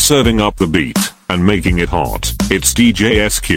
serving up the beat and making it hot. It's DJ SQ.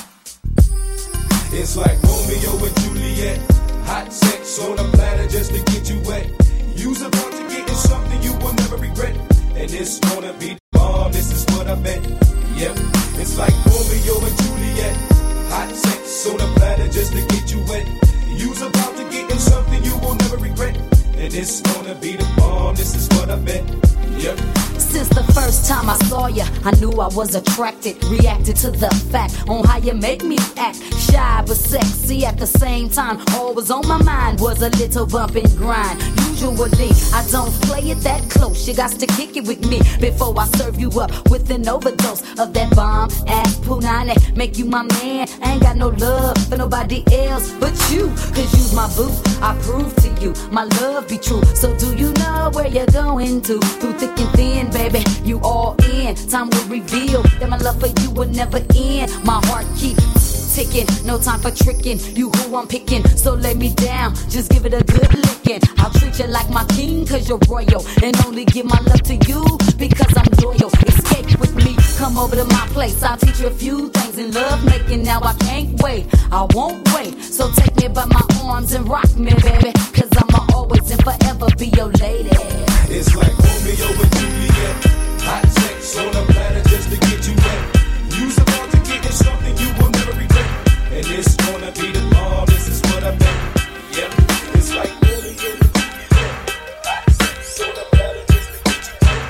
It's like Romeo and Juliet, hot sex on a platter just to get you wet. You's about to get in something you will never regret, and it's gonna be the bomb. This is what I bet. Yep, it's like Romeo and Juliet, hot sex on a platter just to get you wet. You's about to get in something you will never regret, and it's gonna be the bomb. This is what I bet. Yep. Since the first time I saw ya, I knew I was attracted. Reacted to the fact on how you make me act. Shy but sexy at the same time. All was on my mind was a little bump and grind. Usually I don't play it that close. You got to kick it with me before I serve you up with an overdose of that bomb ass punani. Make you my man. I ain't got no love for nobody else but you. Cause you's my boo. I prove to you my love be true. So do you know where you're going to? Through thick and thin, baby, you all in. Time will reveal that my love for you will never end. My heart keeps ticking, no time for tricking. You who I'm picking, so lay me down, just give it a good licking. I'll treat you like my king, cause you're royal, and only give my love to you because I'm loyal. Escape with me, come over to my place. I'll teach you a few things in love making. Now I can't wait, I won't wait. So take me by my arms and rock me, baby, cause I'ma always and forever be your lady. It's like Romeo and Juliet, hot sex on a platter just to get you wet. You's about to get in something you will never regret, and it's gonna be the bomb. This is what I bet. Yep, it's like Romeo and Juliet, hot sex on a platter just to get you wet.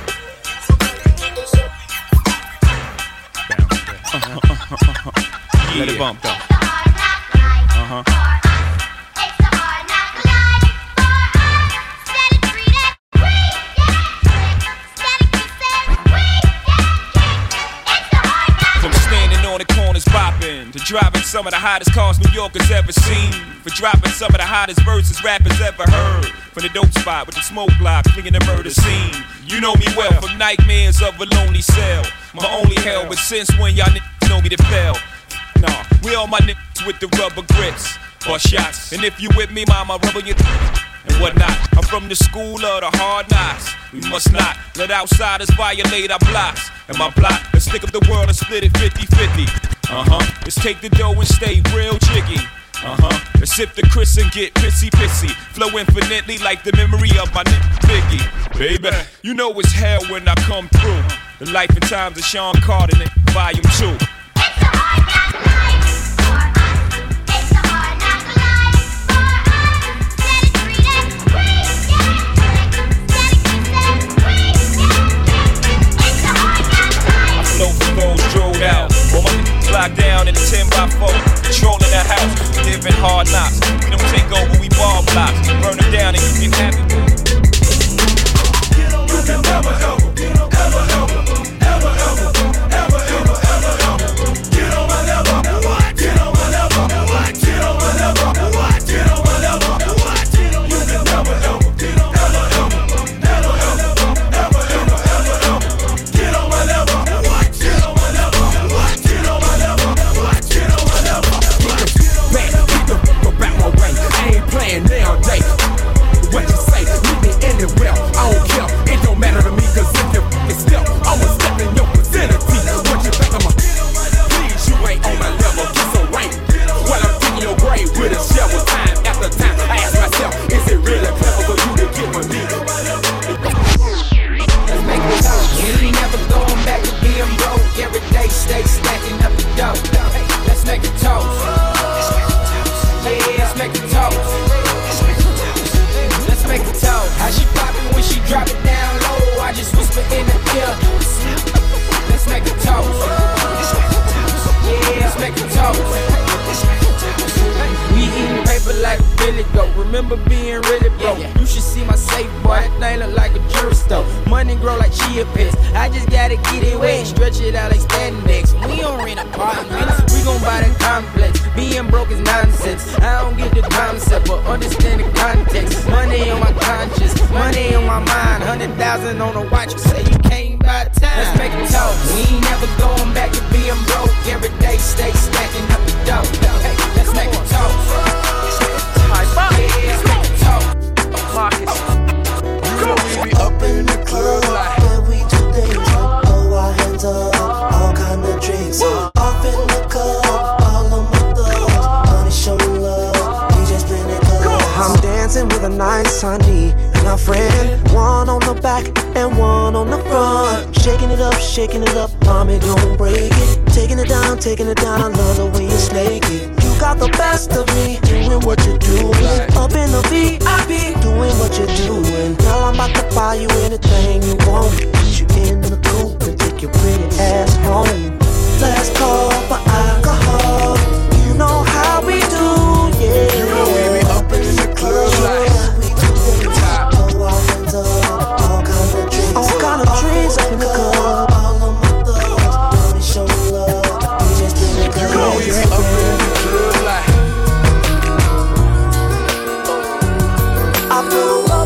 Let it bump though. To driving some of the hottest cars New Yorkers ever seen. For dropping some of the hottest verses rappers ever heard. From the dope spot with the smoke block, cleaning the murder scene. You know me well from nightmares of a lonely cell. My only hell, but since when y'all niggas know me to fail? Nah, we all my niggas with the rubber grips or shots. And if you with me, mama, rubber your and whatnot. I'm from the school of the hard knocks. We must not let outsiders violate our blocks. And my block, let's stick up the world and split it 50-50. Let's take the dough and stay real jiggy. Let's sip the Chris and get pissy. Flow infinitely like the memory of my nigga Biggie. Baby, you know it's hell when I come through. The life and times of Sean Carter, volume 2. Locked down in a 10x4, controlling the house, living hard knocks. We don't take over, we ball blocks. Burn them down and you can have it. You can never ever, ever, ever, ever, ever, ever, ever, ever, ever. Get on my level, what? Get on my level, what? Get on my level, what? Get on my level, what? You can never ever, ever, ever, ever, ever, ever, ever, ever. Get on my level, what? Get on my level, what? Get on my level. Playing now day. What you say? Leave me anywhere. I don't care. It don't matter to me. Cause if you f***ing step, I'ma step in your vicinity. What you think I'ma? Please, you ain't on my level. Get some rank. While I'm taking your grave with a shovel time after time. I ask myself, is it really clever for you to get with me? Let's make it up. We ain't never going back to being broke. Every day stay stacking up the dough. Hey, let's make it toast. Yeah, let's make it toast. Let's make it toast. How she poppin' when she drop it down low? I just whisper in the ear. Let's make it toast. Yeah, let's make it toast. We eatin' paper like a Billy Goat. Remember being really broke. You should see my safe, boy. That thing look like a jewelry store. Money grow like chia pets. I just gotta get it wet. Stretch it out like spandex. We don't rent apartments. We gon' buy the complex. Being broke is nonsense. I don't get the concept, but understand the context. Money on my conscience, money on my mind. 100,000 on the watch. You say you can't buy time. Let's make it talk. We ain't never going back to being broke. Every day stay stacking up the dough. Hey, let's make it talk. Yeah, let's make it talk. Marcus, you know we be up in the club like we do things. Oh, I dancing with a nice honey and our friend. One on the back and one on the front. Shaking it up, mommy, don't break it. Taking it down, I love the way you snake it. You got the best of me, doing what you're doing. Up in the VIP, doing what you're doing. Girl, I'm about to buy you anything you want. Put you in the coupe and take your pretty ass home. Let's call for alcohol. You know how we do, yeah. You know we be up in the club like all kind of drinks up in the club. All of my thugs, let me show you love. We just do it. you know we be up in the club like I blew up.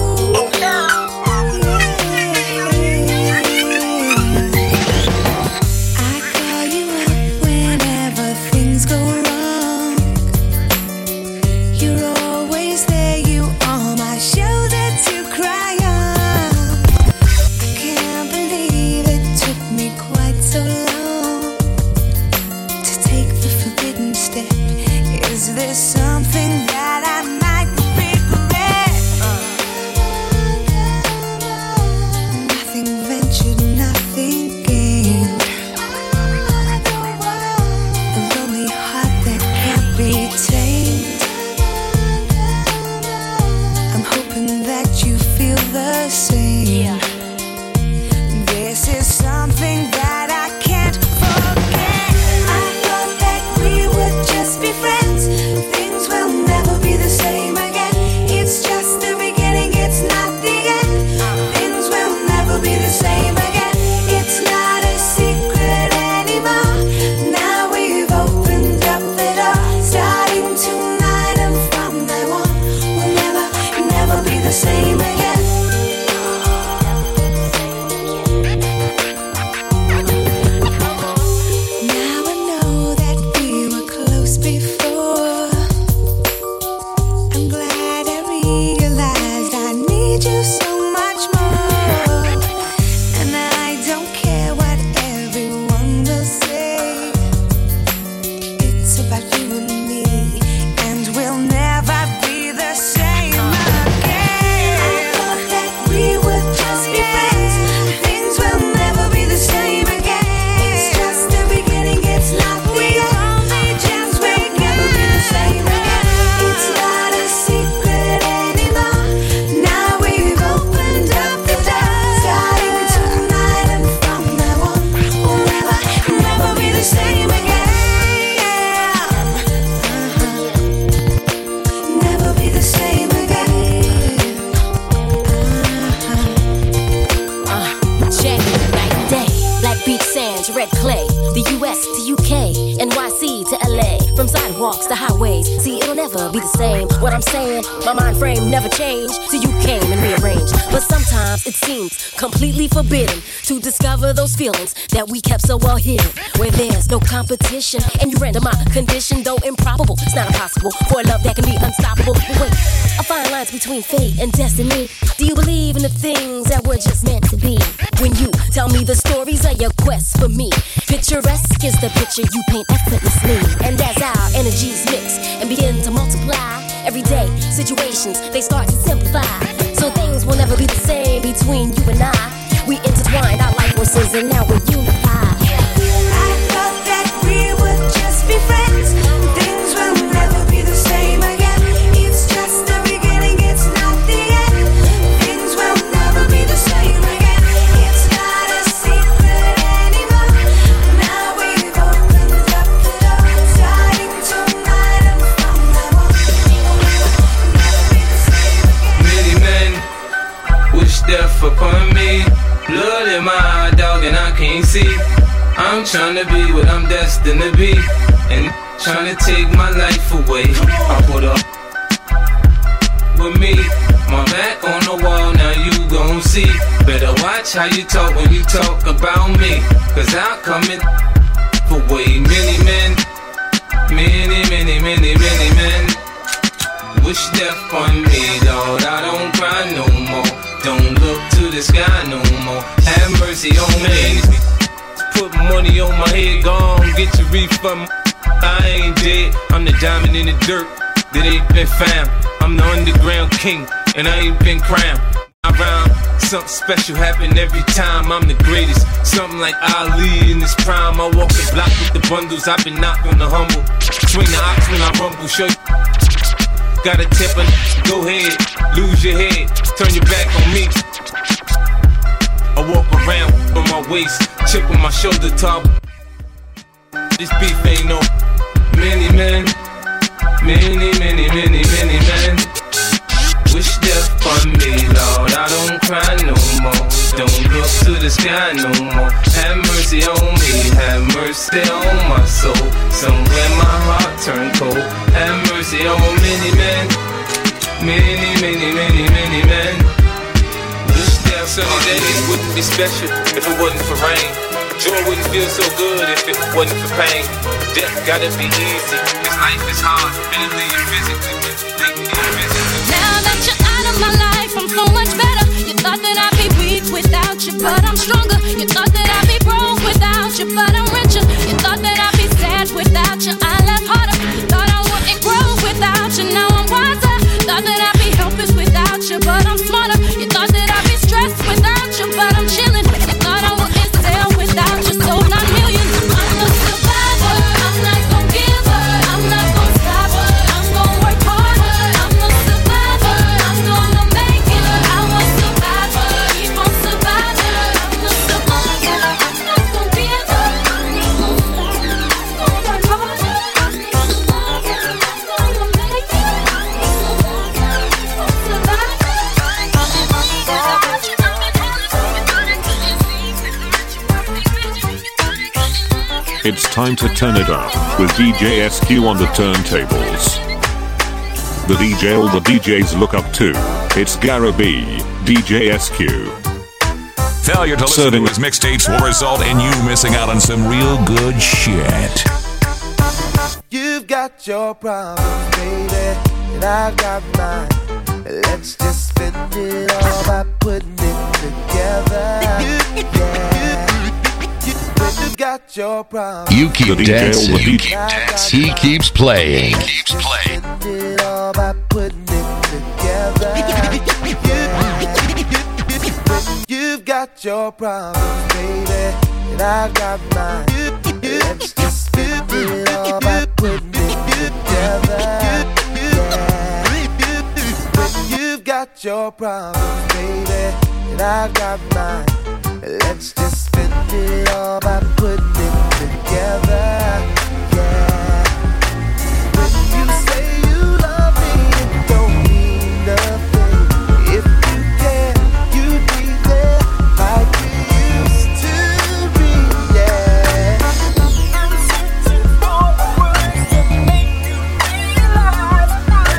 Feelings that we kept so well hidden, where there's no competition, and you render my condition, though improbable. It's not impossible for a love that can be unstoppable. But wait, I find lines between fate and destiny. Do you believe in the things that were just meant to be? When you tell me the stories of your quest for me, picturesque is the picture you paint effortlessly. And as our energies mix and begin to multiply, everyday situations, they start to simplify. So things will never be the same between you and I. We intertwined our life forces and now we're unified. I thought that we would just be friends. Things will never be the same again. It's just the beginning, it's not the end. Things will never be the same again. It's not a secret anymore. Now we've opened up the door. Starting tonight and from now on, things will never be the same again. Many men wish death upon me. Blood in my eye, dog, and I can't see. I'm tryna be what I'm destined to be, and tryna take my life away. I put up with me, my back on the wall, now you gon' see. Better watch how you talk when you talk about me, cause I'll come in for way. Many men, many men wish death on me, dog. I don't cry no more. Don't look to the sky no more. Have mercy on me. Put money on my head, gone, get your refund. I ain't dead, I'm the diamond in the dirt. that ain't been found. I'm the underground king, and I ain't been crowned. I rhyme, something special happen every time. I'm the greatest, something like Ali in his prime. I walk the block with the bundles, I've been knocked on the humble. Swing the ox when I rumble, show you. Got a temper, go ahead, lose your head, turn your back on me. I walk around on my waist, chip on my shoulder top. This beef ain't no many men, many men. Wish death on me, Lord, I don't cry no more. Don't look to the sky no more. Have mercy on me, have mercy on my soul. Somewhere my heart turned cold. Have mercy on many men, many men. Wish death sunny days wouldn't be special if it wasn't for rain. Joy wouldn't feel so good if it wasn't for pain. Death gotta be easy, cause life is hard, mentally and physically. Now that you're out of my life, I'm so much better. You thought that I'd be weak without you, but I'm stronger. You thought that I'd be broke without you, but I'm richer. You thought that I'd be sad without you, I laugh harder. Thought I wouldn't grow without you, now I'm wiser. Thought that I'd be helpless without you, but I'm smarter. You thought that I'd be stressed without you, but I'm chilling. You thought I wouldn't sell without you, so not millions. I'm a survivor, I'm not gon' give up, I'm not gon' stop, I'm gon' work harder. I'm a survivor, I'm gonna make it. I'm a survivor, keep on surviving. I'm a survivor, I'm not gon' give up, I'm gonna work harder. I'm a survivor, I'm gonna make it. It's time to turn it up with DJ SQ on the turntables. The DJ all the DJs look up to. It's Gary B, DJ SQ. Failure to listen to his mixtapes will result in you missing out on some real good shit. You've got your problems, baby, and I've got mine. Let's just spend it all by putting it together. When you've got your problems, you keep dancing. He keeps playing. Spend it all by putting it together. When you've got your problems, baby, and I've got mine. Let's just spend it all by putting it together. When you've got your problems, baby, and I've got mine. Let's just spend it all by putting it together. Yeah. When you say you love me, it don't mean nothing. If you care, you'd be there like you used to be. Yeah. I'm searching for words to make you realize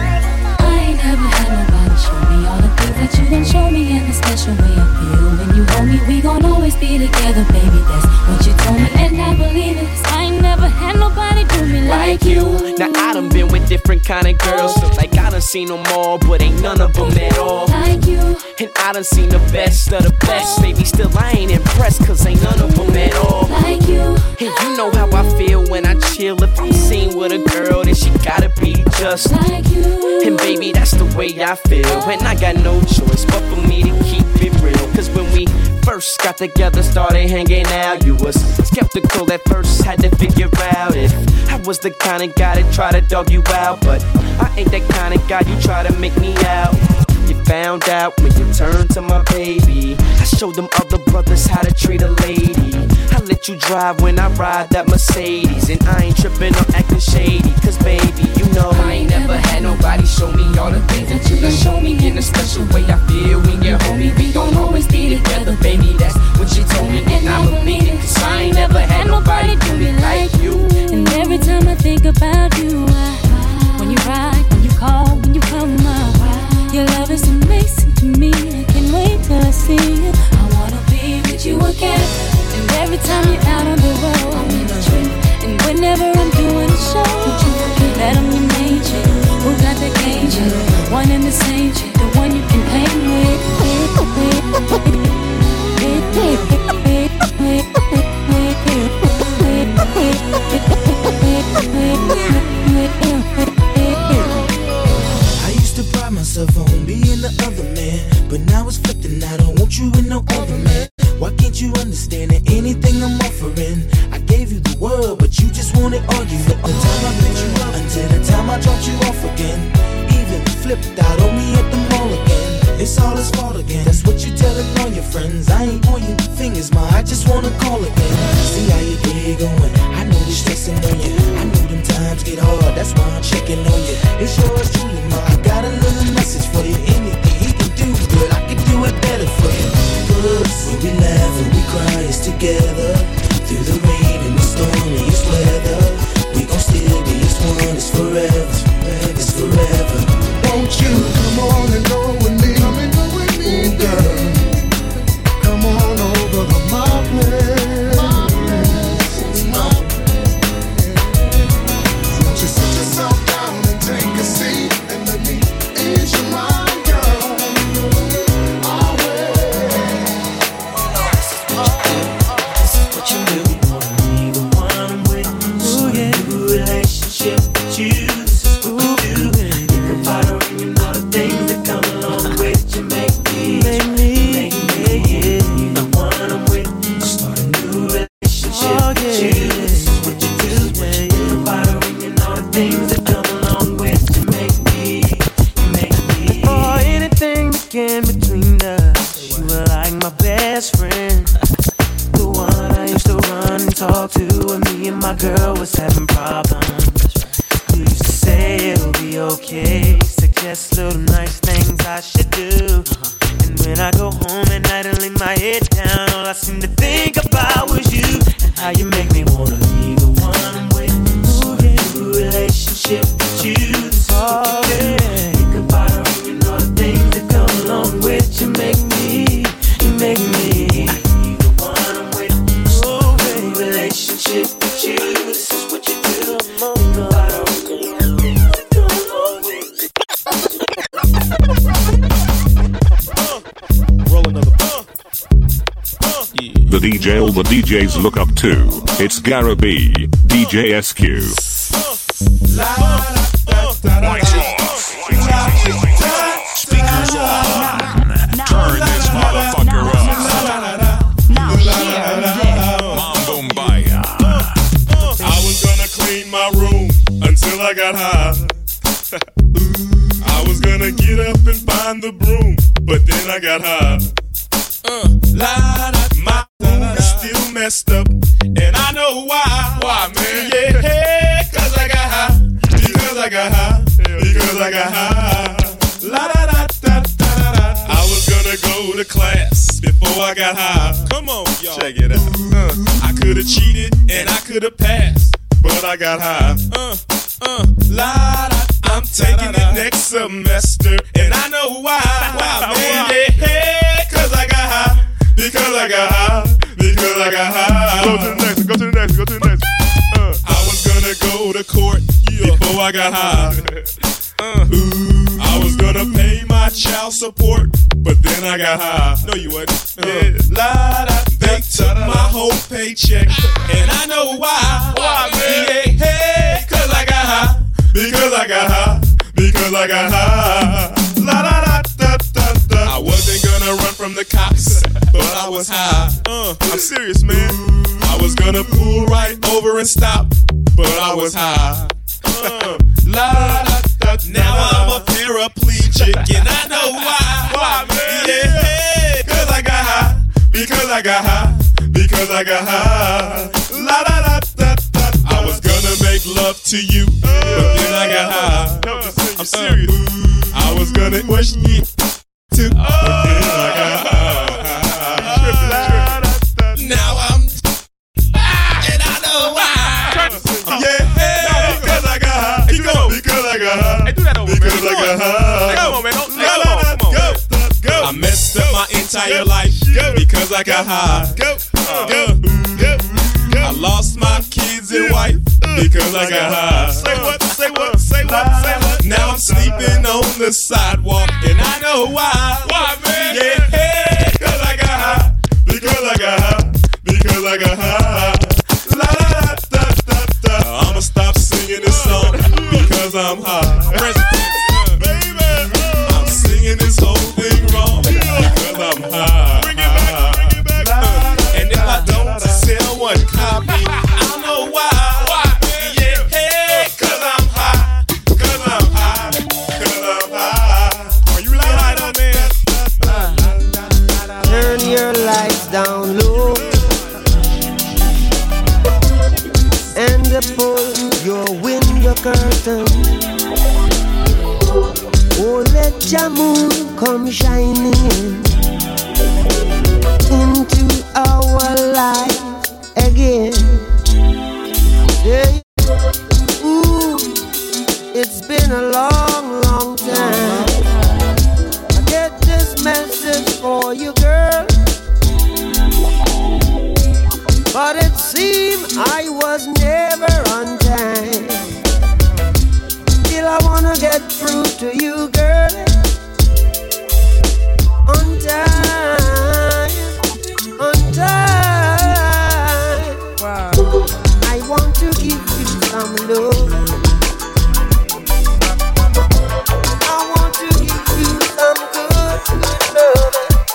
I ain't never had nobody show me all the things that you done show me, and the special way I feel when you hold me. We gon' always be together, baby, that's what you told me, and I believe it. I ain't never had nobody do me like you. Now I done been with different kind of girls, so like I done seen them all, but ain't none of them at all like you. And I done seen the best of the best, baby, still I ain't impressed, cause ain't none of them at all like you. And you know how I feel when I chill. If I'm seen with a girl, then she gotta be just like you. And baby, that's the way I feel, and I got no choice but for me to keep it real. Cause when we first got together, started hanging out, you was skeptical at first, had to figure out if I was the kind of guy that try to dog you out. But I ain't that kind of guy you try to make me out. You found out when you turned to my baby. I showed them other brothers how to treat a lady. I let you drive when I ride that Mercedes, and I ain't tripping or acting shady, cause baby, you know I ain't never had nobody show me all the things that you done show me, in a special way I feel when you're home. We gon' always be together, baby, that's what you told me, and I believe it, cause I ain't never had nobody do me like you. And every time I think about you, when you ride, when you call, when you come up, your love is amazing to me. I can't wait till I see you. I wanna be with you again. And every time you're out on the road, I'm in a trip. And whenever I'm doing a show, would you forget that I'm your main chick who got that no other man. Why can't you understand that anything I'm offering? I gave you the world, but you just wanted argument. Until the time I picked you up, until the time I dropped you off again. Even flipped out on me at the mall again. It's all his fault again. That's what you telling all your friends. I ain't pointing fingers, ma. I just wanna call again. See how your day going. I know the stressing on you. I know them times get hard. That's why I'm checking on you. It's yours truly, ma. I got a little message for you. Anything he can do good, I can do it better for you. When we laugh and we cry, it's together. Through the rain and the stormiest weather, we gon' still be as one. It's forever, it's forever. Won't you come on and go with me? Come and go with me, ooh, girl. Come on over to my place. Won't you sit yourself down and take a seat and let me ease your mind, girl? This is what you do. Be the one I'm with. Ooh, yeah. New relationship with you. This is what we do. You can fight or you know the things that come along with you. Make me the one I'm with. Start a new relationship with you. This is what you do. You can fight or you know the things that come along with you. You make me. Before anything began between us, you were like my best friend. The one I used to run and talk to when me and my girl was having problems. You used to say it'll be okay, suggest little nice things I should do. And when I go home at night and lay my head down, all I seem to think about was you and how you make me wanna be the one I'm with. Start a new relationship with you. This all you can fight or you know the things that come along with you. Make me the one I'm with. Start a new relationship with you. This is what you do. You can fight or you know the things that come along with you. Roll another The DJ all the DJs look up to. It's Gary B, DJ SQ. Lights off. Speakers on. Turn this motherfucker up. Mambo Mbaya. I was gonna clean my room until I got high. I was gonna get up and find the broom, but then I got high. My room is still messed up, and I know why. Why, man? Yeah, cause I got high. Because I got high. Because I got high. I was gonna go to class before I got high. Come on, y'all. Check it out. I could've cheated and I could've passed, but I got high. I'm taking it next semester, and I know why. Why, man? Yeah, cause I got high. Because I got high. Because I got high. Go to the next. Go to the next. Go to the next. I was gonna go to court before I got high. I was gonna pay my child support, but then I got high. No, you wasn't. They took my whole paycheck, and I know why. Why, man? Yeah, cause I got high. Because I got high. Because I got high. I wasn't gonna run from the cops, but I was high. I'm serious, man. I was gonna pull right over and stop, but I was high. Now I'm a paraplegic, and I know why. Why, man? Yeah, cause I got high. Because I got high. Because I got high. I was gonna make love to you, but then I got high. I'm serious. I was gonna push you to, but then I got high. Now I'm and I know why. Yeah, because I got high. Because I got high. Hey, do that over, because man. I got high. Come on, man. Come on. I messed up my entire life because I got high. I lost my kids and wife because I got high. Say what? Say what? Say what? Say what? Now I'm sleeping on the sidewalk, and I know why. Why, man? Yeah, because I got high. Because I got high. Because I got high. I'ma stop singing this song because I'm high. Baby, I'm singing this whole thing wrong because I'm high. let your moon come shining into our life again. Yeah. Ooh, it's been a long, long time. I get this message for you, girl, but it seemed I was never on time. Still I wanna get through to you, girl, on time, on time. Wow. I want to give you some love. I want to give you some good, good love.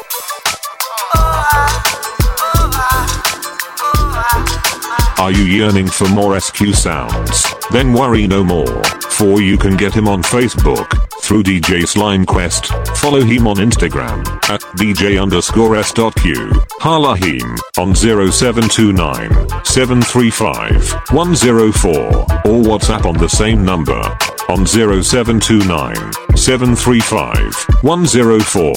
Are you yearning for more SQ sounds? Then worry no more, for you can get him on Facebook through DJ Slime Quest. Follow him on Instagram at DJ_S.Q. Holla him on 0729 735 104 or WhatsApp on the same number on 0729 735 104.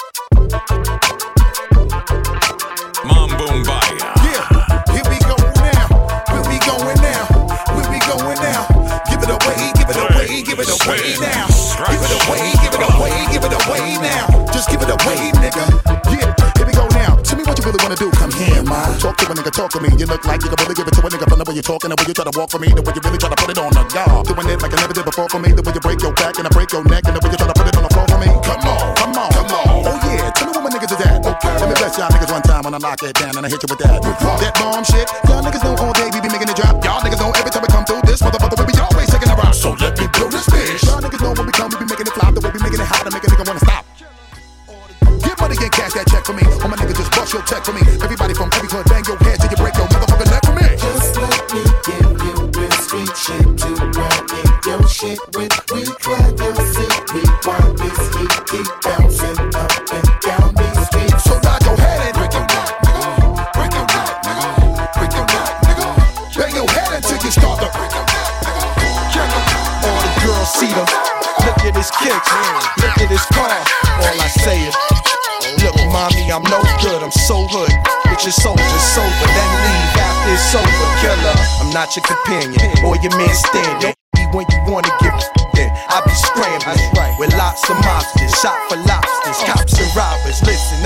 Give it away now. Give it away, give it away, give it away now. Just give it away, nigga. Yeah, here we go now. Tell me what you really wanna do. Come here, ma. Talk to a nigga, talk to me. You look like you can really give it to a nigga from the way you're talking, the way you try to walk for me, the way you really try to put it on the guard. Doing it like I never did before for me, the way you break your back and I break your neck, and the way you try to put it on the floor for me. Come on, come on, come on. Oh yeah, tell me what my niggas is at. Okay, let me bless y'all niggas one time when I lock it down and I hit you with that. That bomb shit. Y'all niggas know all day we be making it drop. Y'all niggas know every time we come through this motherfucker we be always taking a rock. So let me blow this bitch. Y'all niggas know when we come we be making it flop, the way we making it hot to make a nigga wanna stop. Get money and cash that check for me. All my niggas just bust your check for me. Everybody from every club bang your head till you break your motherfucking neck for me. Just let me give you real street shit to run in your shit with. We try to see we want this heat keep bouncing up and down these streets. So nod your head and break your neck, nigga. Break your neck, nigga. Break your neck, nigga. Bang your head until you start to break your neck, nigga. All the girls see them. Look at his kicks, look at his car. All I say is, look, mommy, I'm no good, I'm so hood. Get your soldiers sober, then leave after it's over. Killer, I'm not your companion or your man standing. When you wanna get then I be scrambling with lots of mobsters, shot for lobsters, cops and robbers. Listen,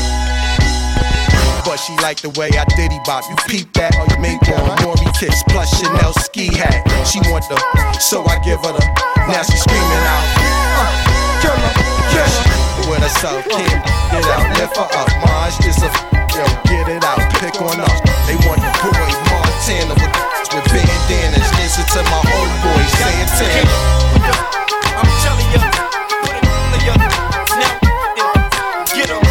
but she like the way I diddy bop. You peep that? Mink on Maury kiss plus Chanel ski hat. She want the, so I give her the. Now she screaming out, killer, kiss. With herself, Kim, get out, lift her up. Maj is a, yo, get it out, pick on us. They want the boy Montana with bandanas. Listen to my homeboy Santana. I'm telling you, now get him.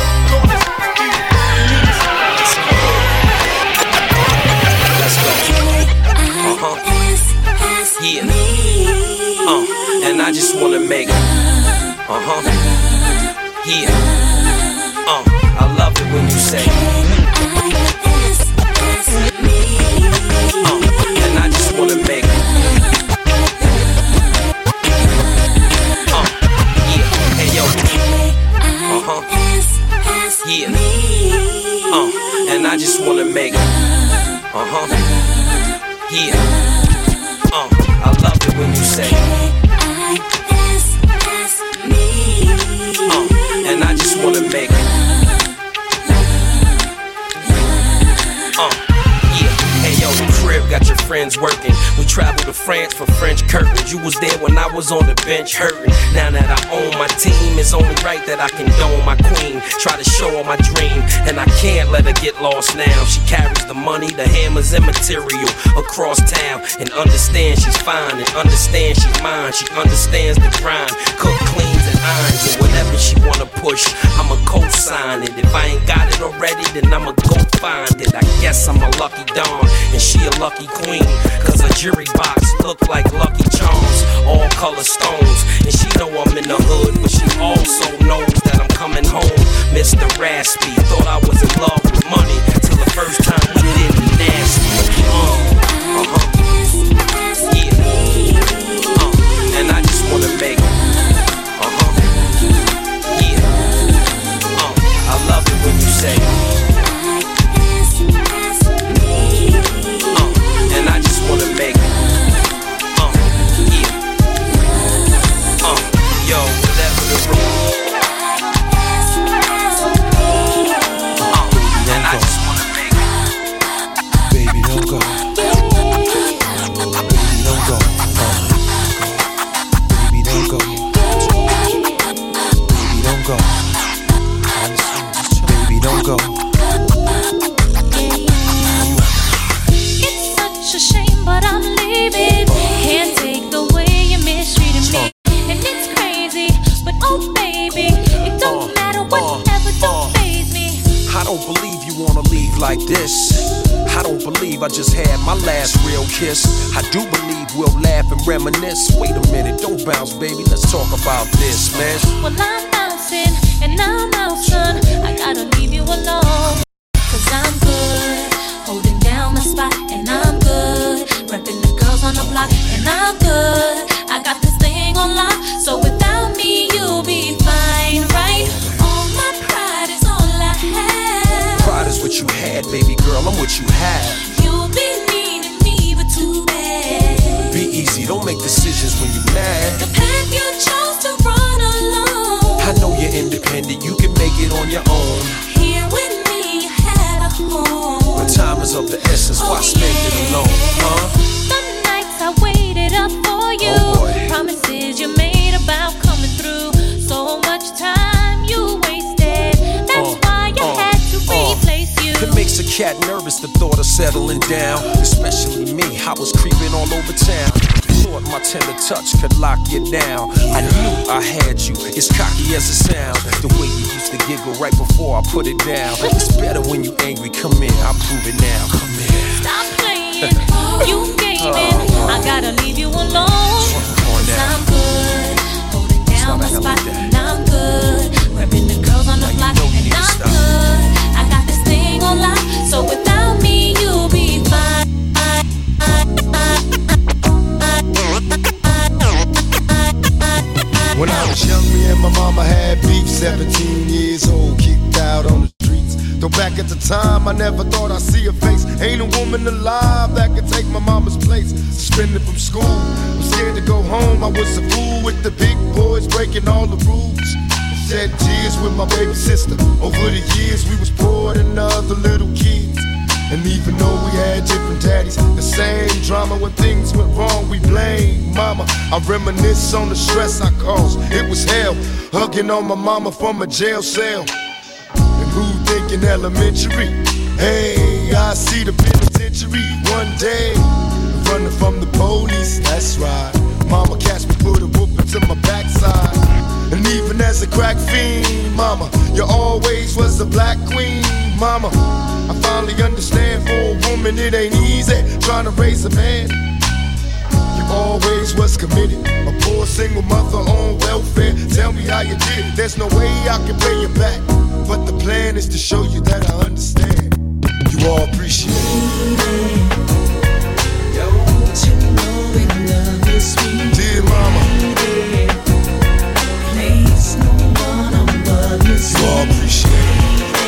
Yeah. And I just wanna make it. Yeah. I love it when you say. And I just wanna make it. Yeah. Hey yo. Yeah. And I just wanna make it. Yeah. I love it when you say and I just wanna make it. Yeah. Hey yo, the crib got your friends working. We traveled to France for French curtains. You was there when I was on the bench hurting. Now that I own my team, it's only right that I condone my queen. Try to show her my dream, and I can't let her get lost now. She carries the money, the hammers and material across town, and understands she's fine, and understands she's mine. She understands the grind, cook, cleans and irons, and whatever she wanna push, I'ma co-sign it. If I ain't got it already, then I'ma go find it. I guess I'm a lucky dawn, and she a lucky queen, cause her jury box look like Lucky Charms, all color stones. And she know I'm in the hood, but she also knows that I'm coming home. Mr. Raspy, thought I was in love with money, till the first time we did it nasty. Yeah. And I just wanna make it. Oh baby, it don't matter whatever, don't faze me. I don't believe you wanna leave like this. I don't believe I just had my last real kiss. I do believe we'll laugh and reminisce. Wait a minute, don't bounce, baby, let's talk about this, man. Well, I'm bouncing and I'm out, son. I gotta leave you alone, 'cause I'm good, holding down the spot, and I'm good, repping the girls on the block, and I'm good. I got this thing on lock, so without me you'll be fine, right? All my pride is all I have. Pride is what you had, baby girl, I'm what you have. You'll be needing me, but too bad. Be easy, don't make decisions when you're mad. The path you chose to run alone. I know you're independent, you can make it on your own. Here with me, you had a home. But time is of the essence, why spend it alone, huh? The nights I waited up for you, promises you made about coming through. So much time you wasted, that's why I had to replace you. It makes a cat nervous, the thought of settling down. Especially me, I was creeping all over town. Thought my tender touch could lock you down. I knew I had you, it's cocky as it sounds. The way you used to giggle right before I put it down. It's better when you angry, come in, I'll prove it now. Come in. Stop playing, you gaming. I gotta leave you alone, 'cause I'm good, holding down my spot, and I'm good, repping the girls on the block, and I'm good. I got this thing on lock, so without me you'll be fine. When I was young, me and my mama had beef. 17 years old, kicked out on the streets. Though back at the time, I never thought I'd see her face. Ain't a woman alive that could take my mama's place. Suspended from school, I'm scared to go home. I was a fool with the big boys breaking all the rules. Shed tears with my baby sister. Over the years, we was poor than other little kids. And even though we had different daddies, the same drama when things went wrong, we blame mama. I reminisce on the stress I caused. It was hell, hugging on my mama from a jail cell. And who thinking elementary? Hey, I see the penitentiary one day. Running from the police, that's right. Mama catch me, put a whooping to my backside. And even as a crack fiend, mama, you always was a black queen, mama. I finally understand, for a woman it ain't easy trying to raise a man. You always was committed, a poor single mother on welfare. Tell me how you did it, there's no way I can pay you back. But the plan is to show you that I understand. You all appreciate it. Don't you know we love you, sweet dear mama. Place no one above you, you all appreciate it.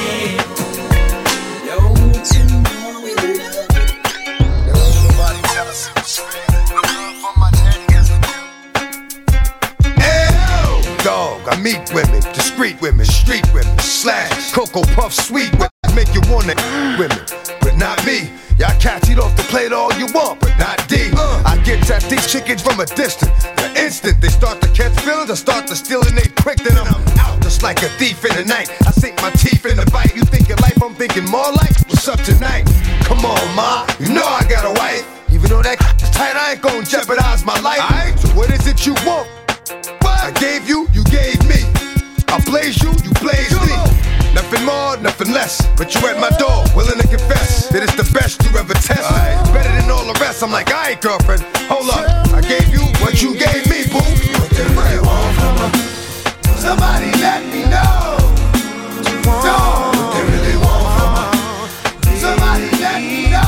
I meet women, discreet women, street women, slash Cocoa Puff sweet women, make you wanna women, but not me. Y'all catch it off the plate all you want, but not D. I get at these chickens from a distance. The instant they start to catch feelings, I start to steal and they quick, then I'm out just like a thief in the night. I sink my teeth in the bite. You thinking life, I'm thinking more like what's up tonight? Come on, ma, you know I got a wife. Even though that is tight, I ain't gonna jeopardize my life. Alright, so what is it you want? I gave you, you gave me. I blaze you, you blaze me. Nothing more, nothing less. But you at my door, willing to confess that it's the best you ever test. Better than all the rest. I'm like, alright, girlfriend, hold up. I gave you what you gave me, boo. What you really want from her? Somebody let me know. What they really want from her? Somebody let me know.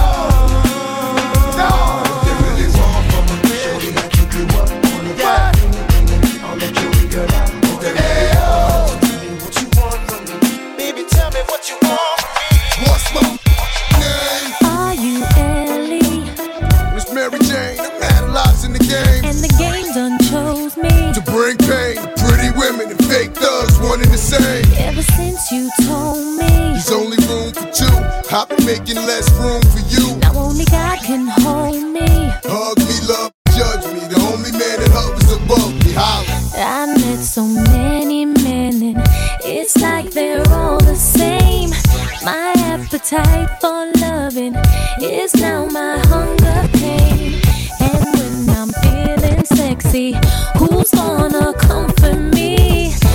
What they really want from her? Surely I keep you up on the fire. I'll let you figure out what they really want. Tell me what you want from me. Baby, tell me what you want from me. What's my name? Are you Ellie? Miss Mary Jane, I'm analyzing the game. And the game done chose me to bring pain to pretty women and fake thugs, one and the same. Ever since you told me there's only room for two, I've been making less room for you. Now only God can hold me. Hug me, love, judge me. The only man that hovers above me, holler. I met so many men and it's like they're all the same. My appetite for loving is now my hunger pain. And when I'm feeling sexy, who's gonna comfort me?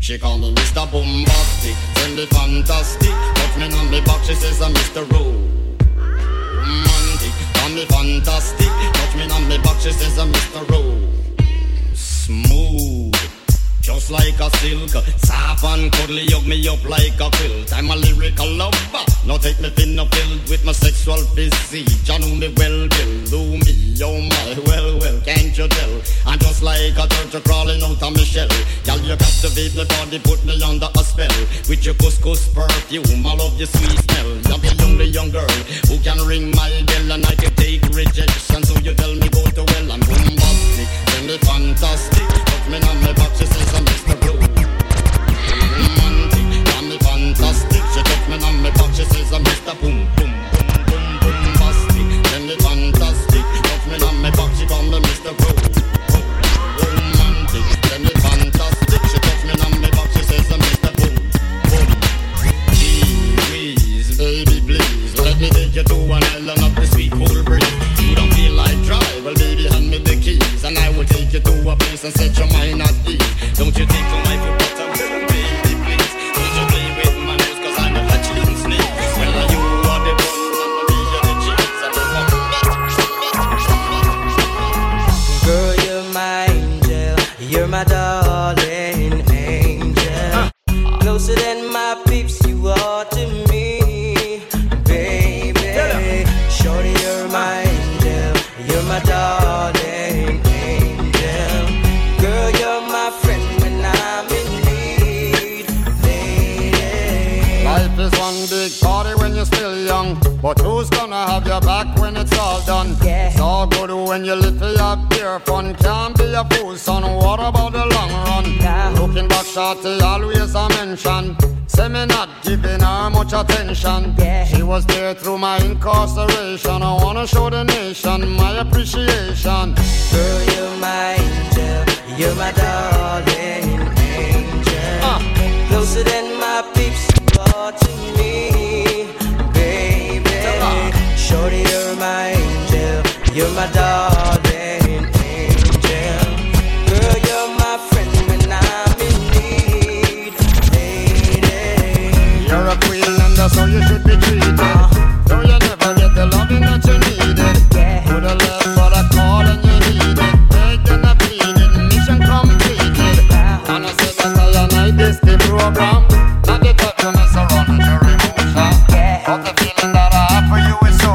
She call me Mr. Bombastic, tell me fantastic. Touch me on me back, she says I'm Mr. Romantic. Call me fantastic, touch me on me back, she says I'm Mr. Smooth, just like a silk. Soft and cuddly, hug me up like a quilt. I'm a lyrical lover, now take me thin or filled with my sexual physique. You know me well, Bill, do me, oh my, well, can't you tell? I'm just like a turtle crawling out of my shell. Girl, you captivate my body, put me under a spell. With your couscous perfume, I love your sweet smell. You're the only young girl who can ring my bell, and I can take rejection. So you tell me go to well, I'm bombastic, tell me fantastic. Put me on my back, she says I'm Mr. Romantic, tell me fantastic. She took me on my back, she says I'm Mr. Boom, boom, boom, boom, bombastic. Tell me fantastic, put me on my back, she call me Mr. Romantic, tell me fantastic. She took me on my back, she says I'm Mr. Boom, boom. Please, baby, please, let me take you to an island of the sweet cool breeze. You don't feel like drive, well, baby, hand me the keys, and I will take you to a place and set your mind at ease. Don't you take my foot bottom, baby, please. Don't you play with my nose, cause I'm a fetching snake. Well, you are the one, and me are the cheese, and Girl, you're my angel, you're my darling angel. Closer than my peeps, you are to me, baby. Shorty, you're my angel, you're my darling angel. Girl, you're my friend when I'm in need, lady. Life is one big party when you're still young, but who's gonna have your back when it's all done? It's all good when you live for your pure fun. Can't be a fool, son, what about the long run? Looking back, shorty, always a mention. Say me not giving her much attention. She was there through my incarceration. I wanna show the nation my appreciation. Girl, you're my angel, you're my darling angel. Closer than my peeps, you are to me, baby. Shorty, you're my angel, you're my darling angel. Girl, you're my friend when I'm in need, lady. You're a queen and that's how you should be treated. Though you never get the loving that you needed. Put a left but a call and you need it. Begging and pleading, mission completed. And I said that I and this the program. Not the type to mess around with your emotion. But the feeling that I have for you is so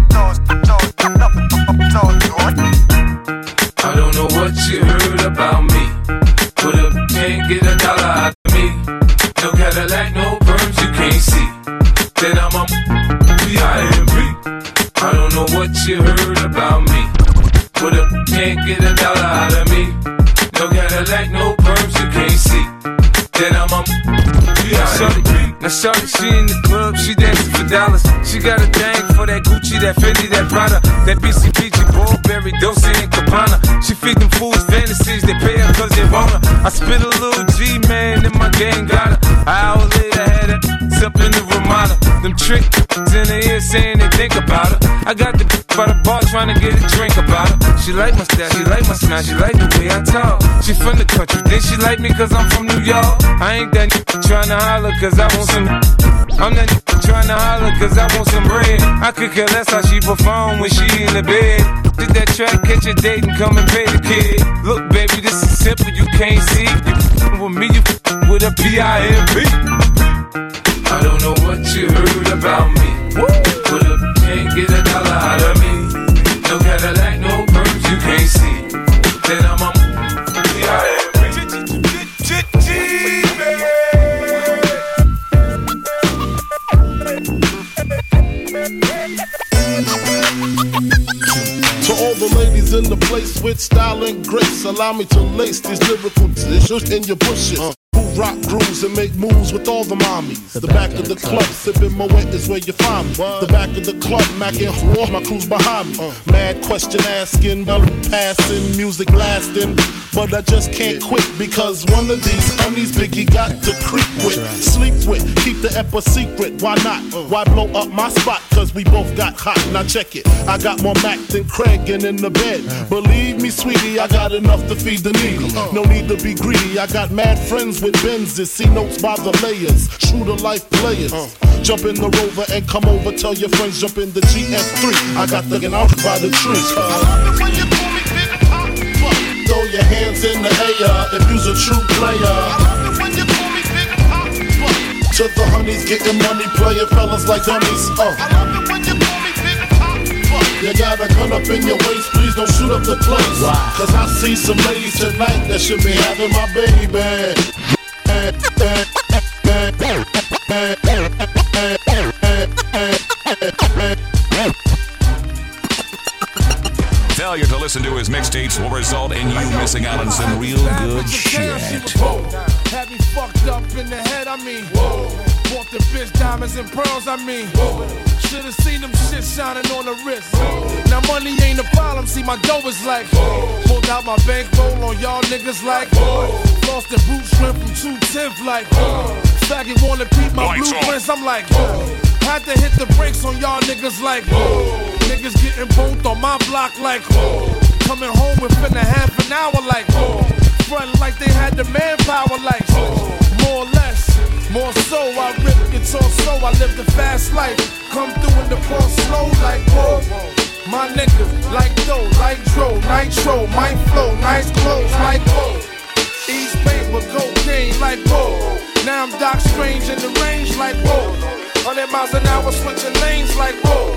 good. I don't know what you heard about me. Put up, can't get a dollar out of me. No Cadillac, no perms you can't see. Then I'm a B.I.M.B. I don't know what you heard about me. Put up, can't get a dollar out of me. No Cadillac, no perms you can't see. Then I'm a B.I.M.B. Now shorty, she in the club, she dancing for dollars. She got a thing for that Gucci, that Fendi, that Prada, that BCBG, Burberry, Dolce and Gabbana. She feed them fools fantasies, they pay her cause they want her. I spit a little G, man, and my gang got her. An hour later, had her up in the Ramada. Them trick in the ear saying they think about her. I got the by the bar trying to get a drink about her. She like my style, she like my smile, she like the way I talk. She from the country, then she like me cause I'm from New York. I ain't that trying to holler cause I want some. I'm that trying to holler cause I want some bread. I could care less how she perform when she in the bed. Did that track, catch a date and come and pay the kid. Look baby, this is simple, you can't see. You with me, you with a B.I.M.B. I don't know what you heard about me. Put up, can't get a dollar out of me. No Cadillac, no perms you can't see. Then I'm a B.I.M.B. To all the ladies in the place with style and grace, allow me to lace these lyrical dishes in your bushes. Who rock grooves and make moves with all the mommies. The back of the club, sipping Moet is where you find me. The back of the club, macking war, my crew's behind me. Mad question asking, passing, music lasting. But I just can't quit because one of these homies Biggie got to creep with, sleep with, keep the ep a secret. Why not? Why blow up my spot? Cause we both got hot. Now check it. I got more Mac than Craig and in the bed. Believe me, sweetie, I got enough to feed the needy. No need to be greedy. I got mad friends with Benzes, see notes by the layers. True to life players. Jump in the Rover and come over. Tell your friends jump in the GS3. I got the out by the tree. I love it when you call me Big Papa. Throw your hands in the air if you's a true player. I love it when you call me Big Papa. To the honeys getting money, playing fellas like dummies. I love it when you call me Big Papa. You got a gun up in your waist, please don't shoot up the place. Cause I see some ladies tonight that should be having my baby. Failure to listen to his mixtapes will result in you missing out on some real good shit. Had me fucked up in the head, I mean. Bought the bitch diamonds and pearls, I mean. Should've seen them shit shining on the wrist. Now money ain't a problem, see my dough is like. Pulled out my bankroll on y'all niggas like. Lost the boot shrimp from 210th like. Faggot wanna peep my blueprints, I'm like. Had to hit the brakes on y'all niggas like. Niggas getting both on my block like. Coming home within a half an hour like. Front like they had the manpower like. More or less. More so, I rip guitar so I live the fast life. Come through in the car slow like whoa. My niggas like dough, like dro, nitro, my flow, nice clothes like whoa. East paper, cocaine like whoa. Now I'm Doc Strange in the range like whoa. 100 miles an hour switching lanes like whoa.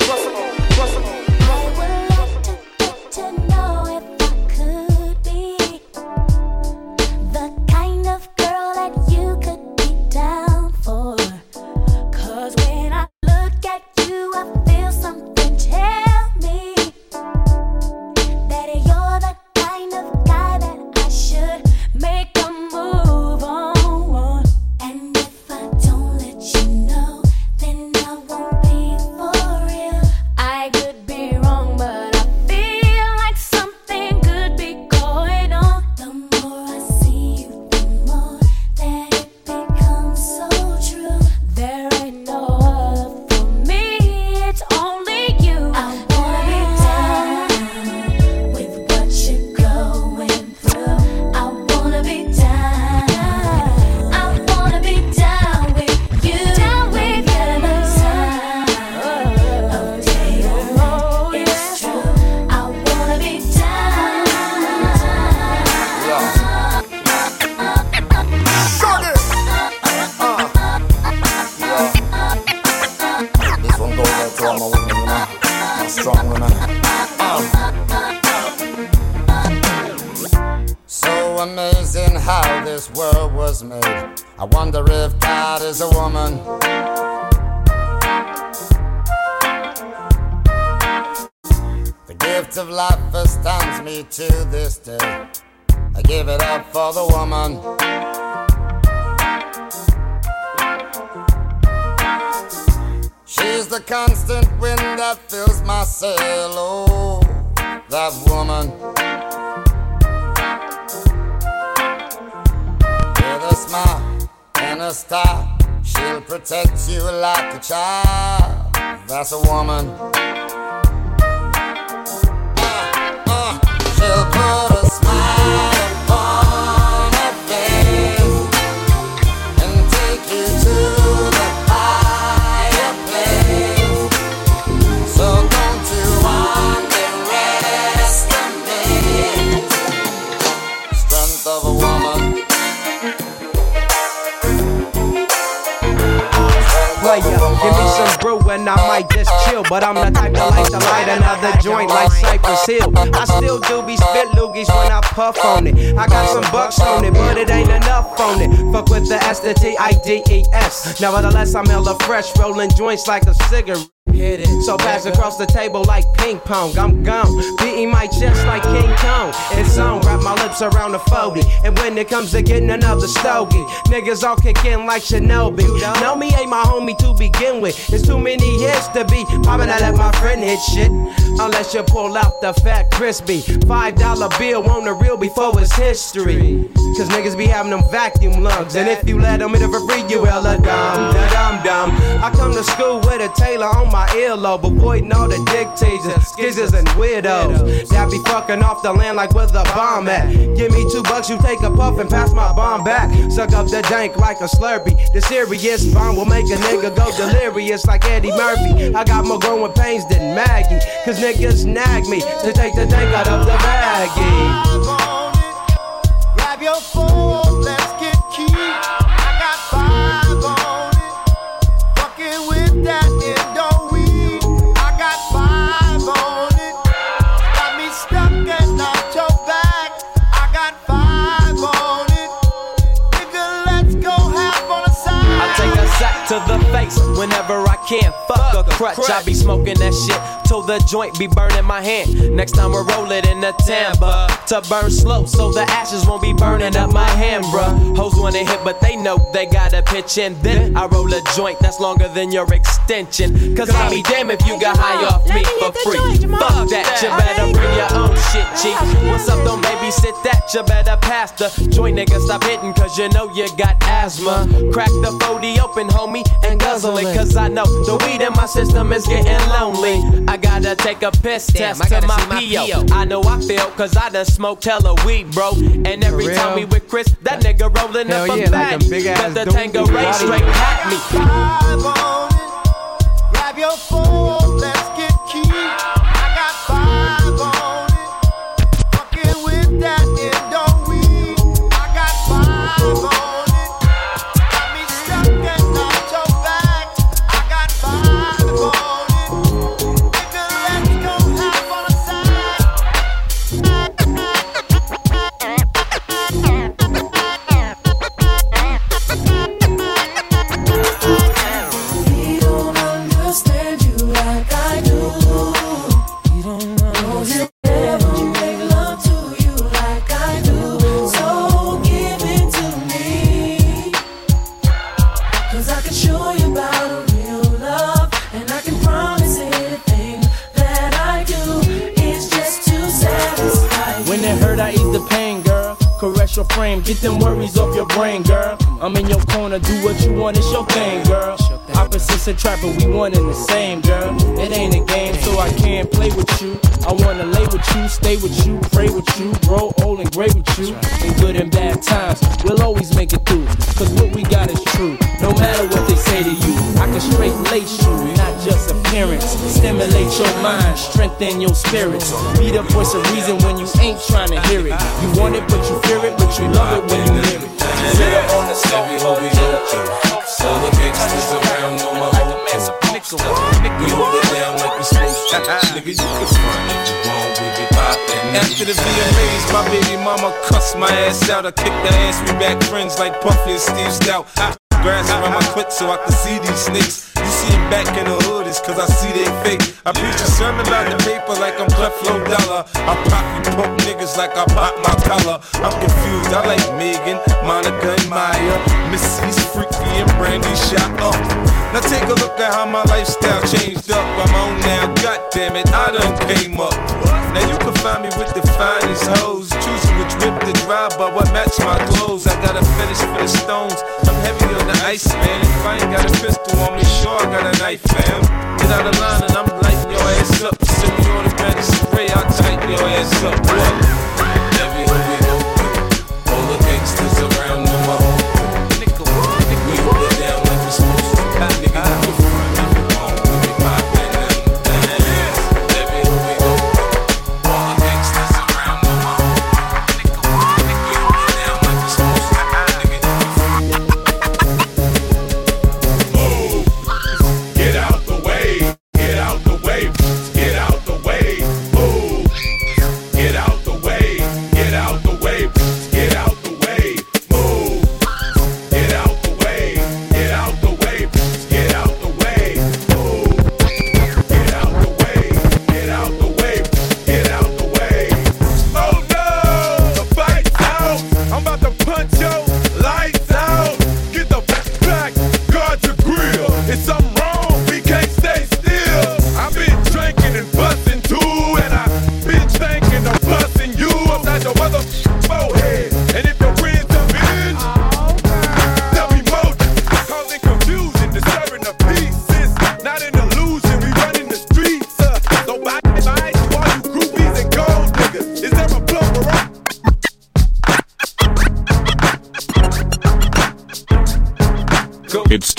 That's a woman. She'll put a smile upon her face and take you to the higher place. So don't you underestimate the strength of a woman. Give me some brew and I might just chill. But I'm the type to like to light another joint like Cypress Hill. I still do be spit loogies when I puff on it. I got some bucks on it, but it ain't enough on it. Fuck with the S, the T-I-D-E-S. Nevertheless, I'm hella fresh, rolling joints like a cigarette. So pass across the table like ping pong. I'm gone, beating my chest like King Kong. It's on, wrap my lips around the 40. And when it comes to getting another stogie, niggas all kick in like Shinobi. Know me ain't my homie to begin with. It's too many hits to be poppin'. I let my friend hit shit. Unless you pull out the fat crispy $5 bill on the real before it's history. Cause niggas be having them vacuum lungs. And if you let them in for free, you hella dumb, da dum dum. I come to school with a Taylor on my my earlobe, avoiding all the dictators, skizzers, and weirdos that be fucking off the land like where the bomb at. Give me $2, you take a puff and pass my bomb back. Suck up the dank like a Slurpee. The serious bomb will make a nigga go delirious like Eddie Murphy. I got more growing pains than Maggie, cause niggas nag me to take the dank out of the baggie. Grab your phone, let's get key. I got 5 on it. Fucking with that Indo weed. I got 5 on it. Got me stuck and knocked your back. I got 5 on it. Nigga, let's go half on the side. I take a sack to the face whenever I can. Fuck a crutch, I be smoking that shit till the joint be burning my hand. Next time we roll it in the timber to burn slow, so the ashes won't be burning up my hand, bruh. Hoes wanna hit, but they know they gotta pitch in. Then I roll a joint that's longer than your extension. Cause I'll be damned if you got high off me for free. Fuck that, you better bring your own shit, G. What's up, don't babysit that, you better pass the joint, nigga. Stop hitting, cause you know you got asthma. Crack the 40 open, homie, and guzzle it, cause I know the weed in my system is getting lonely. I gotta take a piss test to my P.O. I know I feel, cause I done smoked hella weed, bro. And every time we with Chris, that nigga rolling up a bag. But the Tanqueray straight at me. 5 on it. Grab your phone, let's get key. I got 5 on it. Fucking with that Indo weed. I got 5 on it. Got me stuck and knocked your back. I got 5 on it. Nigga, let's go half on the We don't understand you like I do. We don't understand you make love to you like I do. So give it to me, cause I can show you about a real love, and I can promise anything that I do is just to satisfy you. When it hurt, I ease the pain, girl. Caress your frame, get them worries off your brain, girl. I'm in your corner, do what you want, it's your thing, girl. Opposites attract, but we one and the same, girl. It ain't a game, so I can't play with you. I wanna lay with you, stay with you, pray with you, grow old and great with you. In good and bad times, we'll always make it through, cause what we got is true. No matter what they say to you, I can straight lace you, not just appearance. Stimulate your mind, strengthen your spirits. Be the voice of reason when you ain't trying to hear it. You want it, but you fear it, but you love it when you hear it. Sit up on the Every hoe we go through, all the gangsters around know my whole crew. We hold it down like we supposed to. Nigga, you can front if you want, we get poppin'. After the VMAs, my baby mama cussed my ass out. I kicked her ass, we back friends like Puffy and Steve Stout. I grass around my clit so I can see these snakes. You see him back in the hood, it's cause I see they fake. I preach a sermon on the paper like I'm Creflo Dollar. I pop you punk niggas like I pop my collar. I'm confused, I like Megan, Monica, and Maya. Missy's freaky and Brandy shot up. Now take a look at how my lifestyle changed up. I'm on now, goddammit, I done came up. Now you can find me with the finest hoes, choosing which whip to drive, but what match my clothes. I got a fetish for the stones, I'm heavy on the ice, man. If I ain't got a pistol on me, sure I got a knife, fam. Get out of line and I'm lighting your ass up. Send me on the magic spray, I'll tighten your ass up. What? Every hoe we go through, all the gangsters around know my whole crew. We hold it down like we supposed to. Nigga, you can front if you want, we be poppin' them things. Every hoe we go through, all the gangsters around know my whole crew. We hold it down like we supposed to. Nigga, you can front. Get out the way, get out the way, get out the way, move, get out the way.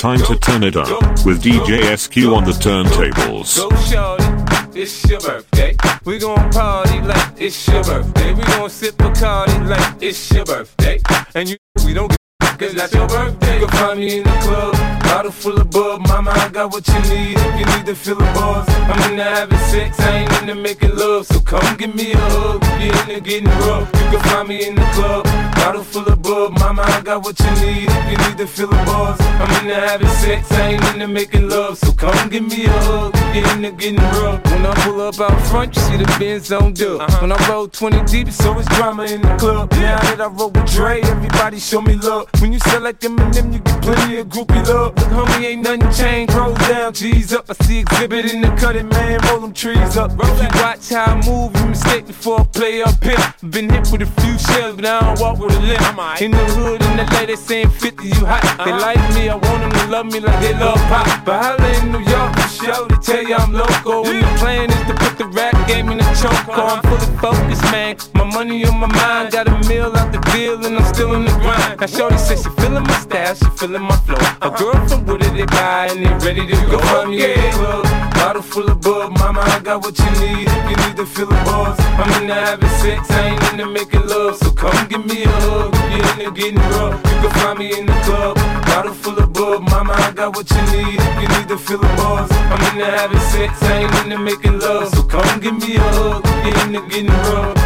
time to turn it up with DJ SQ on the turntables. Go shorty, it's your birthday. We gon' party like it's your birthday. We gon' sip Bacardi like it's your birthday. And you, we don't get cause that's your birthday. You can find me in the club, bottle full of bub. Mama, I got what you need if you need to fill the bars. I'm into having sex, I ain't into making love. So come give me a hug, if you're into getting rough. You can find me in the club, bottle full of bub. Mama, I got what you need if you need to fill the bars. I'm into having sex, I ain't into making love. So come give me a hug, if you're into getting rough. When I pull up out front, you see the Benz on dub. When I roll 20 deep, so it's drama in the club. Now that I roll with Dre, everybody show me love. When you sell like Eminem, you get plenty of groupie love. Look, homie, ain't nothing changed. Roll down, G's up. I see exhibit in the cutting, man. Roll them trees up. If you watch how I move, you mistake before I play up here. Been hit with a few shells, but I don't walk with a limp. In the hood, in the LA, they saying 50, you hot. They like me, I want them to love me like they love pop. But holla in New York, for sure, they tell you I'm local. And the plan is to put the rap game in the choke. I'm fully focused, man. My money on my mind, got a meal out the deal, and I'm still in the grind. Now shorty says she feeling my style, she feeling my flow. A girl from Wooded, they buy and they ready to go. Find me in the club, bottle full of bub. Mama, I got what you need if you need to fill the bars. I'm into having sex, I ain't into making love. So come give me a hug, if you're into getting rough. You can find me in the club, bottle full of bub. Mama, I got what you need if you need to fill the bars. I'm into having sex, I ain't into making love. So come give me a hug, if you're into getting rough.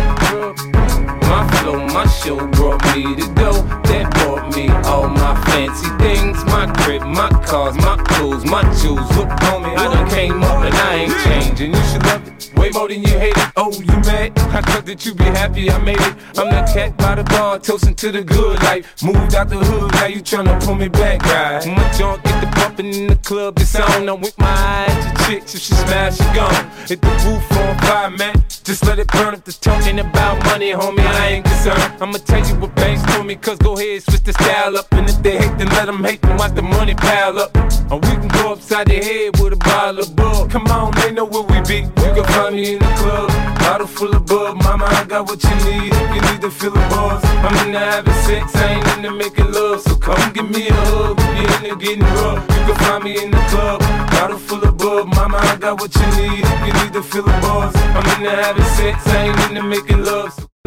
My flow, my show brought me the dough that brought me all my fancy things. My crib, my cars, my clothes, my jewels. Look, homie, I done came up and I ain't changing. You should love it way more than you hate it. Oh, you mad? I thought that you be happy I made it. I'm that cat by the bar, toasting to the good life. Moved out the hood, now you tryna pull me back, right? When my junk get the bumpin' in the club, it's on. I'm with my eyes to chicks, if she smash, she gone. Hit the roof on fire, man. Just let it burn. If they're talking about money, homie, I ain't concerned. I'ma tell you what banks told me, cause go ahead, switch the style up. And if they hate, then let them hate, then watch the money pile up. Or we can go upside their head with a bottle of bug. Come on, they know where we be. You can find me in the club, bottle full of bub. Mama, I got what you need if you need to fill the bars. I'm into having sex, I ain't into making love. So come give me a hug, if you're into getting rough. You can find me in the club, bottle full of bub. Mama, I got what you need if you need to fill the bars. I'm into having sex, I ain't into making love. So